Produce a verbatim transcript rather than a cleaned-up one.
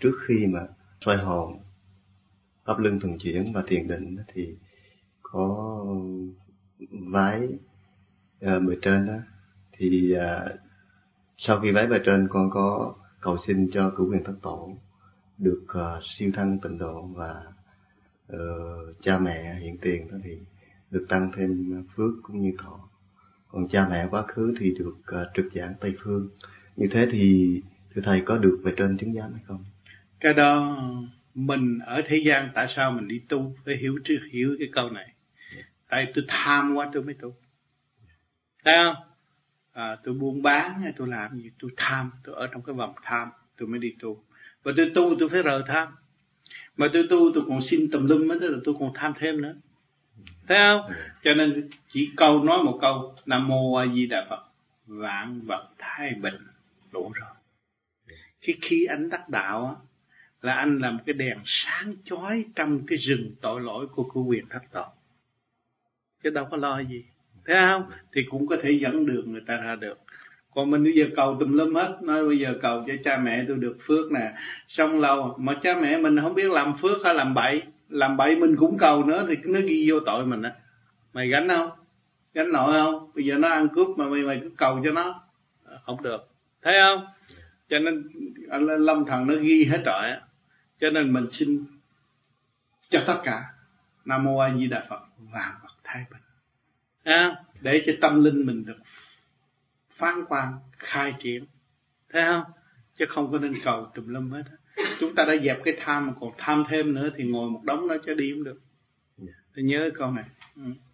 trước khi mà soi hồn, pháp luân thường chuyển và thiền định thì có vái uh, bề trên đó, thì uh, sau khi vái bề trên con có cầu xin cho cửu quyền thất tổ được uh, siêu thăng tịnh độ và uh, cha mẹ hiện tiền đó thì được tăng thêm phước cũng như thọ. Còn cha mẹ quá khứ thì được uh, trực giảng Tây Phương. Như thế thì thưa thầy có được bề trên chứng giám hay không? Cái đó mình ở thế gian tại sao mình đi tu phải hiểu trước hiểu cái câu này. Tại tôi tham quá tôi mới tu. Thấy không? À, tôi buôn bán hay tôi làm gì tôi tham, tôi ở trong cái vòng tham tôi mới đi tu. Và tôi tu tôi phải rời tham. Mà tôi tu tôi còn xin tùm lum hết, tức là tôi còn tham thêm nữa. Thấy không? Cho nên chỉ câu nói một câu Nam Mô A Di Đà Phật, vạn vật thái bình, đủ rồi. Khi khi anh đắc đạo á, là anh làm cái đèn sáng chói trong cái rừng tội lỗi của cửu quyền thất tổ, chứ đâu có lo gì. Thấy không? Thì cũng có thể dẫn đường người ta ra được. Còn mình bây giờ cầu tùm lum hết, nói bây giờ cầu cho cha mẹ tôi được phước nè, xong lâu mà cha mẹ mình không biết làm phước hay làm bậy, làm bậy mình cũng cầu nữa thì nó ghi vô tội mình á. Mày gánh không? Gánh nổi không? Bây giờ nó ăn cướp mà mày mày cứ cầu cho nó, không được. Thấy không? Cho nên anh Lâm Thần nó ghi hết rồi á. Cho nên mình xin cho tất cả Nam Mô A Di Đà Phật, vạn vật thái bình, à, để cho tâm linh mình được phán quan khai triển. Thấy không? Chứ không có nên cầu tùm lum hết. Chúng ta đã dẹp cái tham mà còn tham thêm nữa thì ngồi một đống đó cho đi cũng được. Tôi nhớ câu này. Ừ.